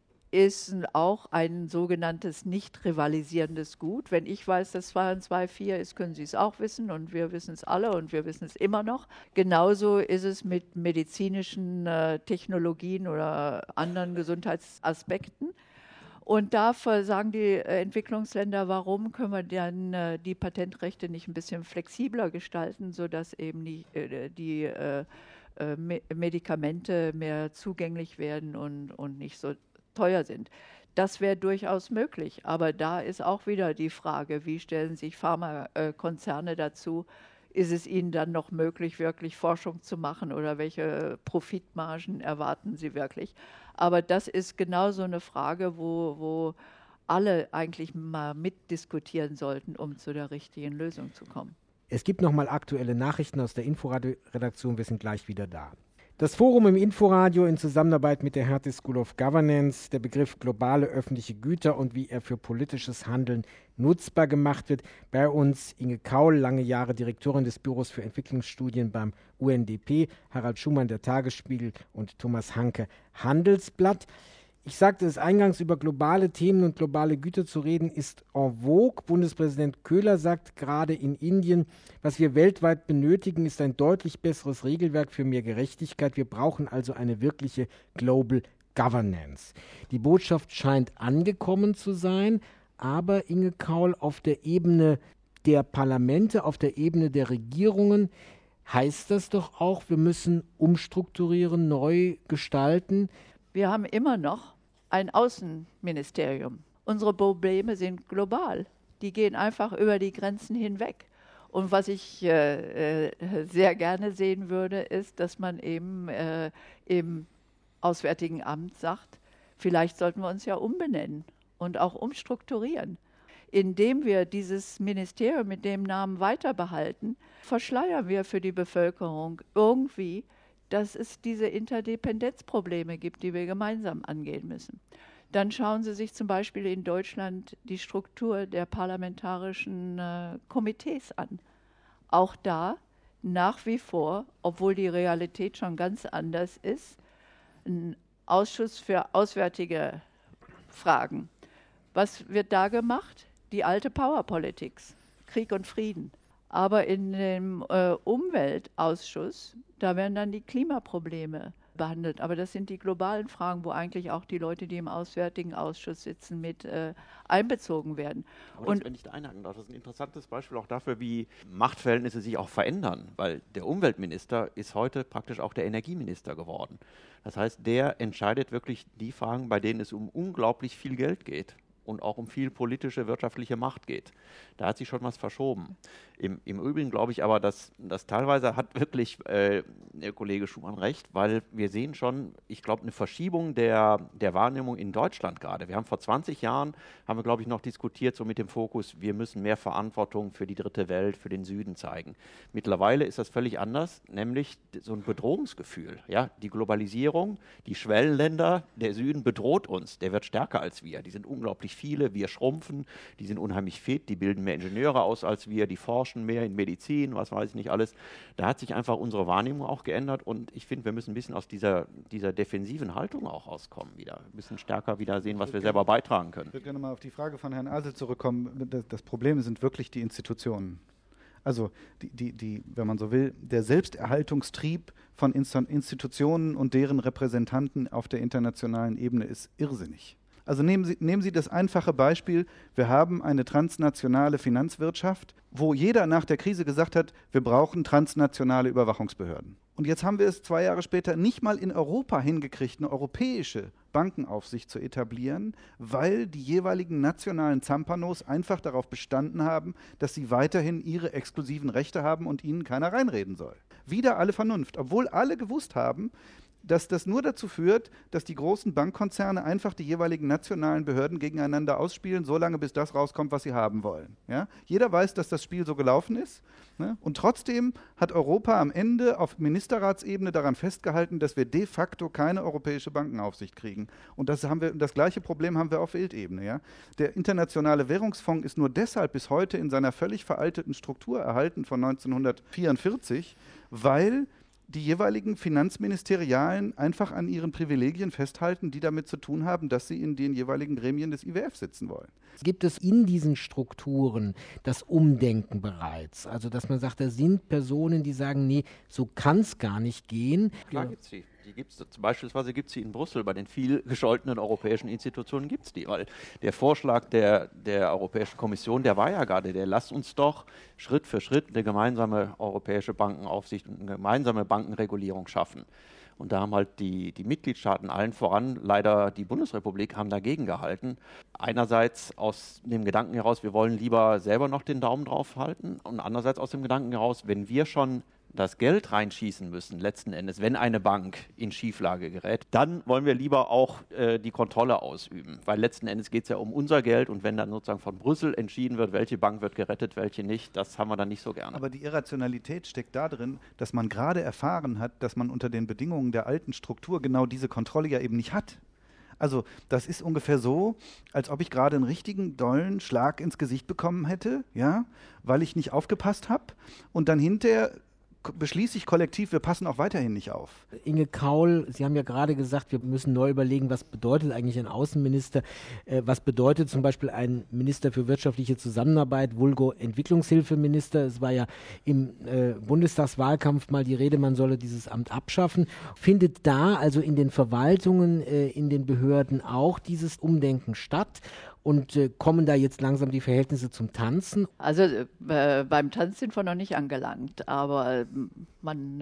ist auch ein sogenanntes nicht rivalisierendes Gut. Wenn ich weiß, dass 2 und 2 4 ist, können Sie es auch wissen und wir wissen es alle und wir wissen es immer noch. Genauso ist es mit medizinischen Technologien oder anderen Gesundheitsaspekten. Und da sagen die Entwicklungsländer, warum können wir dann die Patentrechte nicht ein bisschen flexibler gestalten, sodass eben die Medikamente mehr zugänglich werden und nicht so teuer sind. Das wäre durchaus möglich, aber da ist auch wieder die Frage, wie stellen sich Pharmakonzerne dazu? Ist es ihnen dann noch möglich, wirklich Forschung zu machen oder welche Profitmargen erwarten sie wirklich? Aber das ist genau so eine Frage, wo alle eigentlich mal mitdiskutieren sollten, um zu der richtigen Lösung zu kommen. Es gibt nochmal aktuelle Nachrichten aus der Inforadio-Redaktion. Wir sind gleich wieder da. Das Forum im Inforadio in Zusammenarbeit mit der Hertie School of Governance, der Begriff globale öffentliche Güter und wie er für politisches Handeln nutzbar gemacht wird. Bei uns Inge Kaul, lange Jahre Direktorin des Büros für Entwicklungsstudien beim UNDP, Harald Schumann, der Tagesspiegel und Thomas Hanke, Handelsblatt. Ich sagte es eingangs, über globale Themen und globale Güter zu reden, ist en vogue. Bundespräsident Köhler sagt gerade in Indien, was wir weltweit benötigen, ist ein deutlich besseres Regelwerk für mehr Gerechtigkeit. Wir brauchen also eine wirkliche Global Governance. Die Botschaft scheint angekommen zu sein, aber Inge Kaul, auf der Ebene der Parlamente, auf der Ebene der Regierungen, heißt das doch auch, wir müssen umstrukturieren, neu gestalten. Wir haben immer noch ein Außenministerium. Unsere Probleme sind global. Die gehen einfach über die Grenzen hinweg. Und was ich sehr gerne sehen würde, ist, dass man eben im Auswärtigen Amt sagt, vielleicht sollten wir uns ja umbenennen und auch umstrukturieren. Indem wir dieses Ministerium mit dem Namen weiter behalten, verschleiern wir für die Bevölkerung irgendwie, dass es diese Interdependenzprobleme gibt, die wir gemeinsam angehen müssen. Dann schauen Sie sich zum Beispiel in Deutschland die Struktur der parlamentarischen Komitees an. Auch da nach wie vor, obwohl die Realität schon ganz anders ist, ein Ausschuss für auswärtige Fragen. Was wird da gemacht? Die alte Power-Politics, Krieg und Frieden. Aber in dem Umweltausschuss, da werden dann die Klimaprobleme behandelt. Aber das sind die globalen Fragen, wo eigentlich auch die Leute, die im Auswärtigen Ausschuss sitzen, mit einbezogen werden. Aber das, wenn ich da einhaken darf, das ist ein interessantes Beispiel auch dafür, wie Machtverhältnisse sich auch verändern. Weil der Umweltminister ist heute praktisch auch der Energieminister geworden. Das heißt, der entscheidet wirklich die Fragen, bei denen es um unglaublich viel Geld geht. und auch um viel politische, wirtschaftliche Macht geht. Da hat sich schon was verschoben. Im Übrigen glaube ich aber, dass teilweise hat wirklich der Kollege Schumann recht, weil wir sehen schon, ich glaube, eine Verschiebung der Wahrnehmung in Deutschland gerade. Wir haben vor 20 Jahren, glaube ich, noch diskutiert, so mit dem Fokus, wir müssen mehr Verantwortung für die dritte Welt, für den Süden zeigen. Mittlerweile ist das völlig anders, nämlich so ein Bedrohungsgefühl. Ja? Die Globalisierung, die Schwellenländer, der Süden bedroht uns, der wird stärker als wir. Die sind unglaublich viele, wir schrumpfen, die sind unheimlich fit, die bilden mehr Ingenieure aus als wir, die forschen mehr in Medizin, was weiß ich nicht alles. Da hat sich einfach unsere Wahrnehmung auch geändert und ich finde, wir müssen ein bisschen aus dieser defensiven Haltung auch rauskommen wieder. Ein bisschen stärker wieder sehen, was wir selber beitragen können. Ich würde gerne mal auf die Frage von Herrn Asel zurückkommen. Das Problem sind wirklich die Institutionen. Also, wenn man so will, der Selbsterhaltungstrieb von Institutionen und deren Repräsentanten auf der internationalen Ebene ist irrsinnig. Also nehmen Sie das einfache Beispiel, wir haben eine transnationale Finanzwirtschaft, wo jeder nach der Krise gesagt hat, wir brauchen transnationale Überwachungsbehörden. Und jetzt haben wir es 2 Jahre später nicht mal in Europa hingekriegt, eine europäische Bankenaufsicht zu etablieren, weil die jeweiligen nationalen Zampanos einfach darauf bestanden haben, dass sie weiterhin ihre exklusiven Rechte haben und ihnen keiner reinreden soll. Wider alle Vernunft, obwohl alle gewusst haben, dass das nur dazu führt, dass die großen Bankkonzerne einfach die jeweiligen nationalen Behörden gegeneinander ausspielen, solange bis das rauskommt, was sie haben wollen. Ja? Jeder weiß, dass das Spiel so gelaufen ist. Ne? Und trotzdem hat Europa am Ende auf Ministerratsebene daran festgehalten, dass wir de facto keine europäische Bankenaufsicht kriegen. Und das gleiche Problem haben wir auf Weltebene. Ja? Der Internationale Währungsfonds ist nur deshalb bis heute in seiner völlig veralteten Struktur erhalten von 1944, weil die jeweiligen Finanzministerialen einfach an ihren Privilegien festhalten, die damit zu tun haben, dass sie in den jeweiligen Gremien des IWF sitzen wollen. Gibt es in diesen Strukturen das Umdenken bereits? Also, dass man sagt, da sind Personen, die sagen, nee, so kann es gar nicht gehen. Klar gibt es die. Beispielsweise gibt es sie in Brüssel, bei den viel gescholtenen europäischen Institutionen gibt es die, weil der Vorschlag der Europäischen Kommission, der war ja gerade, lasst uns doch Schritt für Schritt eine gemeinsame europäische Bankenaufsicht und eine gemeinsame Bankenregulierung schaffen. Und da haben halt die Mitgliedstaaten, allen voran leider die Bundesrepublik, haben dagegen gehalten. Einerseits aus dem Gedanken heraus, wir wollen lieber selber noch den Daumen drauf halten und andererseits aus dem Gedanken heraus, wenn wir schon das Geld reinschießen müssen, letzten Endes, wenn eine Bank in Schieflage gerät, dann wollen wir lieber auch die Kontrolle ausüben. Weil letzten Endes geht es ja um unser Geld und wenn dann sozusagen von Brüssel entschieden wird, welche Bank wird gerettet, welche nicht, das haben wir dann nicht so gerne. Aber die Irrationalität steckt darin, dass man gerade erfahren hat, dass man unter den Bedingungen der alten Struktur genau diese Kontrolle ja eben nicht hat. Also das ist ungefähr so, als ob ich gerade einen richtigen dollen Schlag ins Gesicht bekommen hätte, ja, weil ich nicht aufgepasst habe und dann hinterher beschließe ich kollektiv, wir passen auch weiterhin nicht auf. Inge Kaul, Sie haben ja gerade gesagt, wir müssen neu überlegen, was bedeutet eigentlich ein Außenminister, was bedeutet zum Beispiel ein Minister für wirtschaftliche Zusammenarbeit, vulgo Entwicklungshilfeminister. Es war ja im Bundestagswahlkampf mal die Rede, man solle dieses Amt abschaffen. Findet da also in den Verwaltungen, in den Behörden auch dieses Umdenken statt? Und kommen da jetzt langsam die Verhältnisse zum Tanzen? Also beim Tanz sind wir noch nicht angelangt, aber man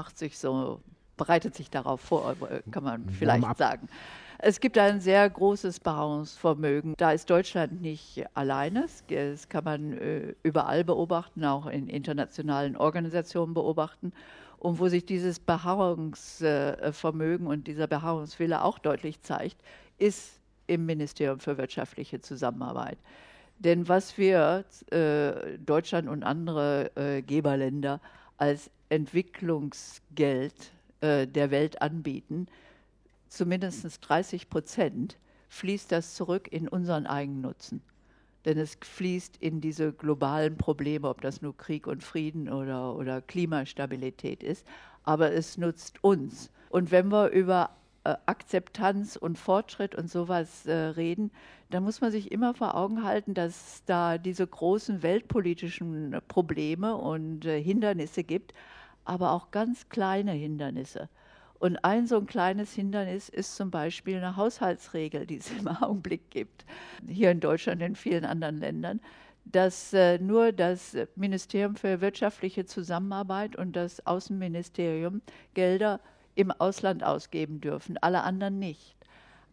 bereitet sich darauf vor, kann man vielleicht sagen. Es gibt ein sehr großes Beharrungsvermögen. Da ist Deutschland nicht alleine. Das kann man überall beobachten, auch in internationalen Organisationen beobachten. Und wo sich dieses Beharrungsvermögen und dieser Beharrungswille auch deutlich zeigt, ist im Ministerium für wirtschaftliche Zusammenarbeit. Denn was wir, Deutschland und andere Geberländer, als Entwicklungsgeld der Welt anbieten, zumindest 30% fließt das zurück in unseren Eigennutzen. Denn es fließt in diese globalen Probleme, ob das nur Krieg und Frieden oder Klimastabilität ist, aber es nutzt uns. Und wenn wir über Akzeptanz und Fortschritt und sowas reden, dann muss man sich immer vor Augen halten, dass da diese großen weltpolitischen Probleme und Hindernisse gibt, aber auch ganz kleine Hindernisse. Und so ein kleines Hindernis ist zum Beispiel eine Haushaltsregel, die es im Augenblick gibt, hier in Deutschland und in vielen anderen Ländern, dass nur das Ministerium für wirtschaftliche Zusammenarbeit und das Außenministerium Gelder im Ausland ausgeben dürfen, alle anderen nicht.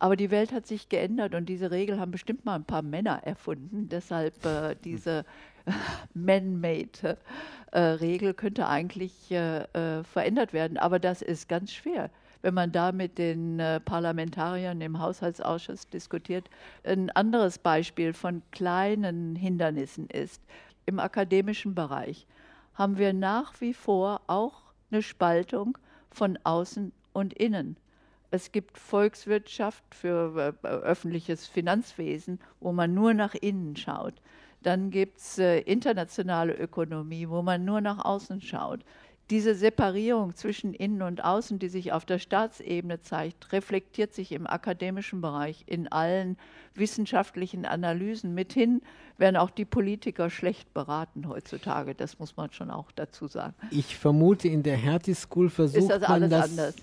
Aber die Welt hat sich geändert und diese Regel haben bestimmt mal ein paar Männer erfunden. Deshalb diese man-made Regel könnte eigentlich verändert werden. Aber das ist ganz schwer. Wenn man da mit den Parlamentariern im Haushaltsausschuss diskutiert. Ein anderes Beispiel von kleinen Hindernissen ist, im akademischen Bereich haben wir nach wie vor auch eine Spaltung von Außen und Innen. Es gibt Volkswirtschaft für öffentliches Finanzwesen, wo man nur nach innen schaut. Dann gibt es internationale Ökonomie, wo man nur nach außen schaut. Diese Separierung zwischen Innen und Außen, die sich auf der Staatsebene zeigt, reflektiert sich im akademischen Bereich, in allen wissenschaftlichen Analysen. Mithin werden auch die Politiker schlecht beraten heutzutage, das muss man schon auch dazu sagen. Ich vermute, in der Hertie School versucht ist das man alles das anders.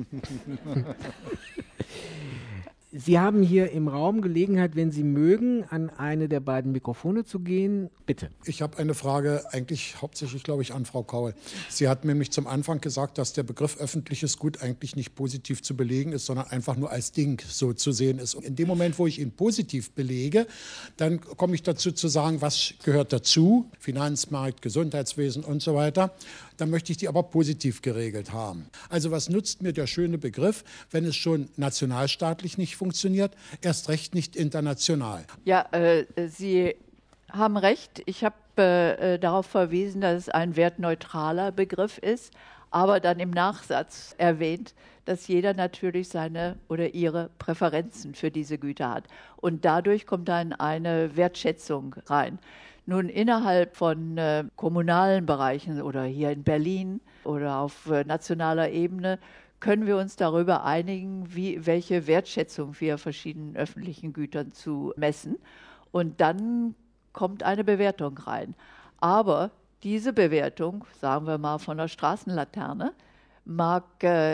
Sie haben hier im Raum Gelegenheit, wenn Sie mögen, an eine der beiden Mikrofone zu gehen. Bitte. Ich habe eine Frage, eigentlich hauptsächlich, glaube ich, an Frau Kaul. Sie hat nämlich zum Anfang gesagt, dass der Begriff öffentliches Gut eigentlich nicht positiv zu belegen ist, sondern einfach nur als Ding so zu sehen ist. Und in dem Moment, wo ich ihn positiv belege, dann komme ich dazu zu sagen, was gehört dazu, Finanzmarkt, Gesundheitswesen und so weiter. Dann möchte ich die aber positiv geregelt haben. Also was nutzt mir der schöne Begriff, wenn es schon nationalstaatlich nicht funktioniert, erst recht nicht international? Ja, Sie haben recht. Ich habe darauf verwiesen, dass es ein wertneutraler Begriff ist, aber dann im Nachsatz erwähnt, dass jeder natürlich seine oder ihre Präferenzen für diese Güter hat. Und dadurch kommt dann eine Wertschätzung rein. Nun, innerhalb von kommunalen Bereichen oder hier in Berlin oder auf nationaler Ebene können wir uns darüber einigen, welche Wertschätzung wir verschiedenen öffentlichen Gütern zu messen. Und dann kommt eine Bewertung rein. Aber diese Bewertung, sagen wir mal von der Straßenlaterne, mag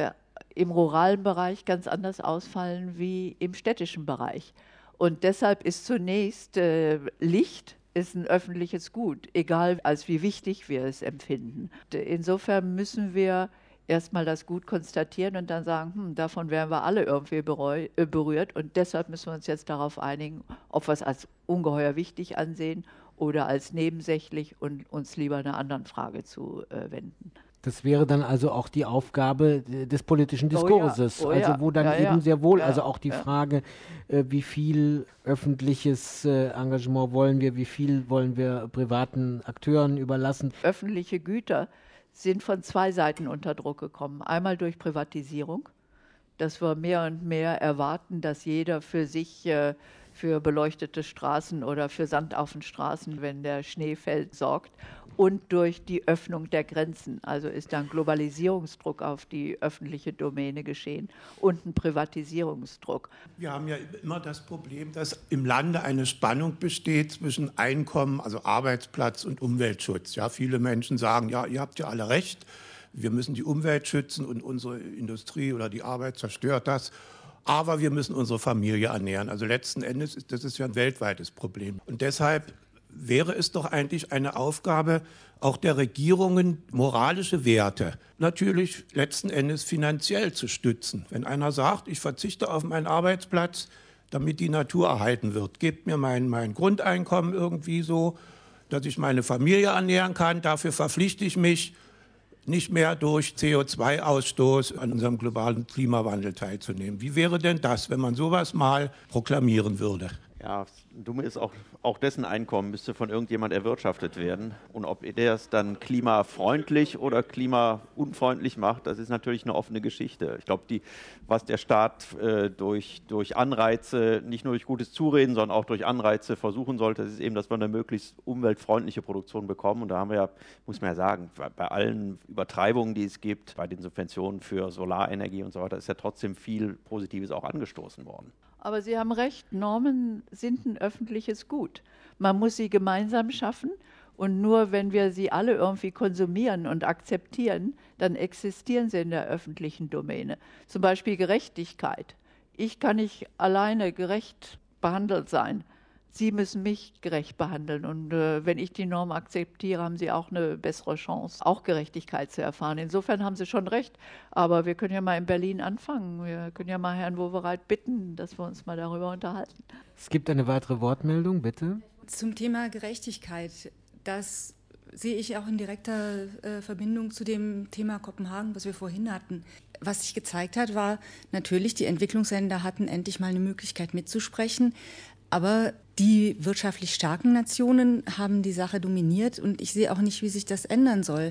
im ruralen Bereich ganz anders ausfallen wie im städtischen Bereich. Und deshalb ist zunächst Licht ist ein öffentliches Gut, egal als wie wichtig wir es empfinden. Insofern müssen wir erstmal das Gut konstatieren und dann sagen, davon werden wir alle irgendwie berührt und deshalb müssen wir uns jetzt darauf einigen, ob wir es als ungeheuer wichtig ansehen oder als nebensächlich und uns lieber einer anderen Frage zuwenden. Das wäre dann also auch die Aufgabe des politischen Diskurses, wo dann eben sehr wohl, also auch die Frage, wie viel öffentliches Engagement wollen wir, wie viel wollen wir privaten Akteuren überlassen. Öffentliche Güter sind von zwei Seiten unter Druck gekommen. Einmal durch Privatisierung, dass wir mehr und mehr erwarten, dass jeder für sich für beleuchtete Straßen oder für Sand auf den Straßen, wenn der Schnee fällt, sorgt. Und durch die Öffnung der Grenzen. Also ist dann Globalisierungsdruck auf die öffentliche Domäne geschehen und ein Privatisierungsdruck. Wir haben ja immer das Problem, dass im Lande eine Spannung besteht zwischen Einkommen, also Arbeitsplatz und Umweltschutz. Ja, viele Menschen sagen, ja, ihr habt ja alle recht, wir müssen die Umwelt schützen und unsere Industrie oder die Arbeit zerstört das. Aber wir müssen unsere Familie ernähren. Also letzten Endes, das ist ja ein weltweites Problem. Und deshalb wäre es doch eigentlich eine Aufgabe auch der Regierungen, moralische Werte natürlich letzten Endes finanziell zu stützen. Wenn einer sagt, ich verzichte auf meinen Arbeitsplatz, damit die Natur erhalten wird, gebt mir mein Grundeinkommen irgendwie so, dass ich meine Familie ernähren kann, dafür verpflichte ich mich, nicht mehr durch CO2-Ausstoß an unserem globalen Klimawandel teilzunehmen. Wie wäre denn das, wenn man sowas mal proklamieren würde? Ja, dumm ist auch dessen Einkommen müsste von irgendjemand erwirtschaftet werden. Und ob der es dann klimafreundlich oder klimaunfreundlich macht, das ist natürlich eine offene Geschichte. Ich glaube, was der Staat durch Anreize, nicht nur durch gutes Zureden, sondern auch durch Anreize versuchen sollte, ist eben, dass wir eine möglichst umweltfreundliche Produktion bekommen. Und da haben wir ja, muss man ja sagen, bei allen Übertreibungen, die es gibt, bei den Subventionen für Solarenergie und so weiter, ist ja trotzdem viel Positives auch angestoßen worden. Aber Sie haben recht, Normen sind ein öffentliches Gut. Man muss sie gemeinsam schaffen und nur wenn wir sie alle irgendwie konsumieren und akzeptieren, dann existieren sie in der öffentlichen Domäne. Zum Beispiel Gerechtigkeit. Ich kann nicht alleine gerecht behandelt sein. Sie müssen mich gerecht behandeln. Und wenn ich die Norm akzeptiere, haben Sie auch eine bessere Chance, auch Gerechtigkeit zu erfahren. Insofern haben Sie schon recht. Aber wir können ja mal in Berlin anfangen. Wir können ja mal Herrn Wowereit bitten, dass wir uns mal darüber unterhalten. Es gibt eine weitere Wortmeldung, bitte. Zum Thema Gerechtigkeit. Das sehe ich auch in direkter Verbindung zu dem Thema Kopenhagen, was wir vorhin hatten. Was sich gezeigt hat, war natürlich, die Entwicklungsländer hatten endlich mal eine Möglichkeit mitzusprechen. Aber die wirtschaftlich starken Nationen haben die Sache dominiert und ich sehe auch nicht, wie sich das ändern soll.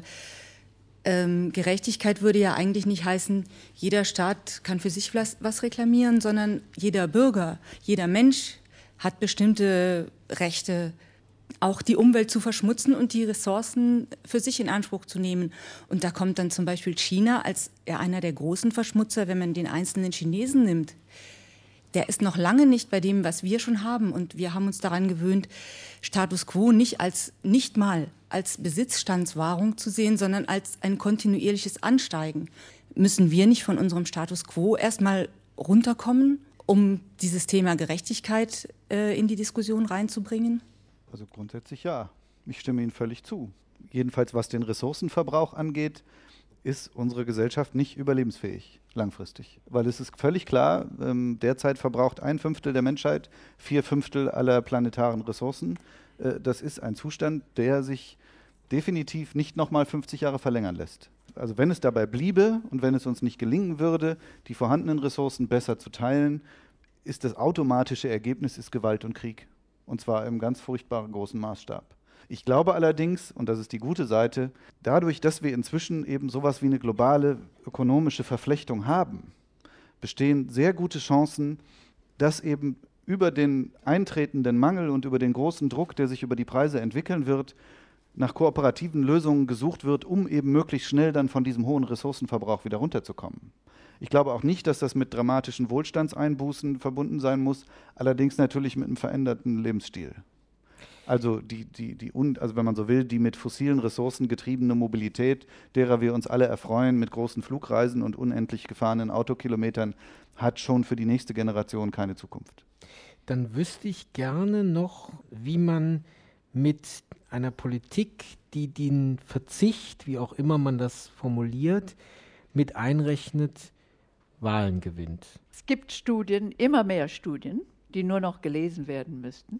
Gerechtigkeit würde ja eigentlich nicht heißen, jeder Staat kann für sich was reklamieren, sondern jeder Bürger, jeder Mensch hat bestimmte Rechte, auch die Umwelt zu verschmutzen und die Ressourcen für sich in Anspruch zu nehmen. Und da kommt dann zum Beispiel China als einer der großen Verschmutzer, wenn man den einzelnen Chinesen nimmt. Der ist noch lange nicht bei dem, was wir schon haben. Und wir haben uns daran gewöhnt, Status quo nicht mal als Besitzstandswahrung zu sehen, sondern als ein kontinuierliches Ansteigen. Müssen wir nicht von unserem Status quo erstmal runterkommen, um dieses Thema Gerechtigkeit in die Diskussion reinzubringen? Also grundsätzlich ja. Ich stimme Ihnen völlig zu. Jedenfalls was den Ressourcenverbrauch angeht, ist unsere Gesellschaft nicht überlebensfähig langfristig. Weil es ist völlig klar, derzeit verbraucht 1/5 der Menschheit 4/5 aller planetaren Ressourcen. Das ist ein Zustand, der sich definitiv nicht nochmal 50 Jahre verlängern lässt. Also wenn es dabei bliebe und wenn es uns nicht gelingen würde, die vorhandenen Ressourcen besser zu teilen, ist das automatische Ergebnis Gewalt und Krieg. Und zwar im ganz furchtbaren großen Maßstab. Ich glaube allerdings, und das ist die gute Seite, dadurch, dass wir inzwischen eben sowas wie eine globale ökonomische Verflechtung haben, bestehen sehr gute Chancen, dass eben über den eintretenden Mangel und über den großen Druck, der sich über die Preise entwickeln wird, nach kooperativen Lösungen gesucht wird, um eben möglichst schnell dann von diesem hohen Ressourcenverbrauch wieder runterzukommen. Ich glaube auch nicht, dass das mit dramatischen Wohlstandseinbußen verbunden sein muss, allerdings natürlich mit einem veränderten Lebensstil. Also also wenn man so will, die mit fossilen Ressourcen getriebene Mobilität, derer wir uns alle erfreuen, mit großen Flugreisen und unendlich gefahrenen Autokilometern, hat schon für die nächste Generation keine Zukunft. Dann wüsste ich gerne noch, wie man mit einer Politik, die den Verzicht, wie auch immer man das formuliert, mit einrechnet, Wahlen gewinnt. Es gibt Studien, immer mehr Studien, die nur noch gelesen werden müssten,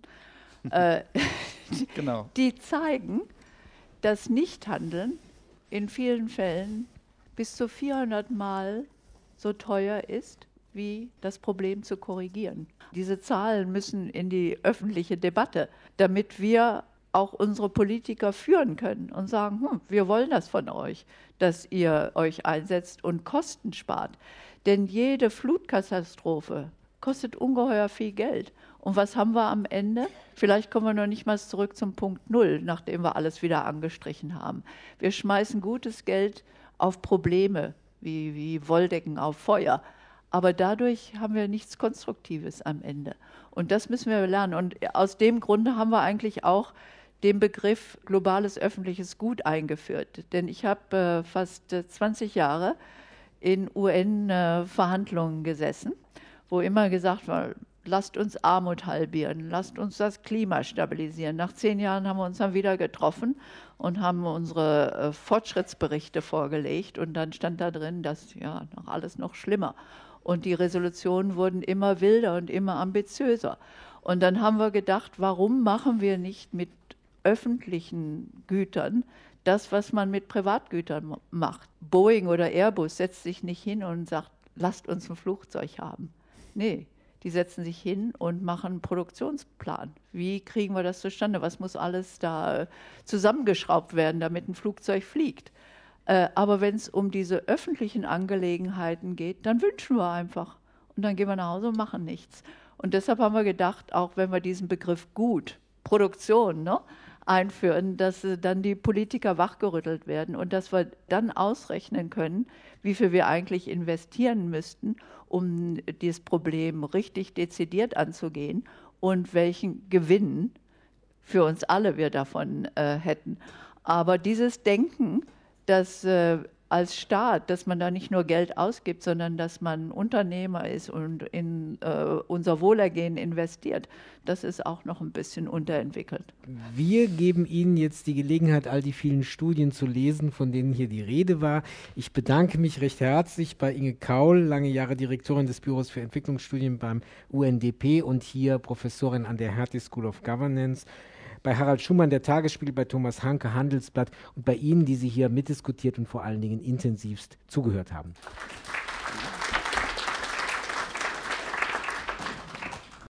Genau. die zeigen, dass Nichthandeln in vielen Fällen bis zu 400 Mal so teuer ist, wie das Problem zu korrigieren. Diese Zahlen müssen in die öffentliche Debatte, damit wir auch unsere Politiker führen können und sagen, wir wollen das von euch, dass ihr euch einsetzt und Kosten spart. Denn jede Flutkatastrophe kostet ungeheuer viel Geld. Und was haben wir am Ende? Vielleicht kommen wir noch nicht mal zurück zum Punkt Null, nachdem wir alles wieder angestrichen haben. Wir schmeißen gutes Geld auf Probleme, wie Wolldecken auf Feuer. Aber dadurch haben wir nichts Konstruktives am Ende. Und das müssen wir lernen. Und aus dem Grunde haben wir eigentlich auch den Begriff globales öffentliches Gut eingeführt. Denn ich habe fast 20 Jahre in UN-Verhandlungen gesessen, wo immer gesagt war, lasst uns Armut halbieren, lasst uns das Klima stabilisieren. Nach 10 Jahren haben wir uns dann wieder getroffen und haben unsere Fortschrittsberichte vorgelegt. Und dann stand da drin, dass ja noch alles noch schlimmer. Und die Resolutionen wurden immer wilder und immer ambitiöser. Und dann haben wir gedacht, warum machen wir nicht mit öffentlichen Gütern das, was man mit Privatgütern macht? Boeing oder Airbus setzt sich nicht hin und sagt, lasst uns ein Flugzeug haben. Nee, die setzen sich hin und machen einen Produktionsplan. Wie kriegen wir das zustande? Was muss alles da zusammengeschraubt werden, damit ein Flugzeug fliegt? Aber wenn es um diese öffentlichen Angelegenheiten geht, dann wünschen wir einfach. Und dann gehen wir nach Hause und machen nichts. Und deshalb haben wir gedacht, auch wenn wir diesen Begriff Gut, Produktion, einführen, dass dann die Politiker wachgerüttelt werden und dass wir dann ausrechnen können, wie viel wir eigentlich investieren müssten, um dieses Problem richtig dezidiert anzugehen und welchen Gewinn für uns alle wir davon hätten. Aber dieses Denken, dass als Staat, dass man da nicht nur Geld ausgibt, sondern dass man Unternehmer ist und in unser Wohlergehen investiert, das ist auch noch ein bisschen unterentwickelt. Wir geben Ihnen jetzt die Gelegenheit, all die vielen Studien zu lesen, von denen hier die Rede war. Ich bedanke mich recht herzlich bei Inge Kaul, lange Jahre Direktorin des Büros für Entwicklungsstudien beim UNDP und hier Professorin an der Hertie School of Governance, bei Harald Schumann, der Tagesspiegel, bei Thomas Hanke, Handelsblatt und bei Ihnen, die Sie hier mitdiskutiert und vor allen Dingen intensivst zugehört haben.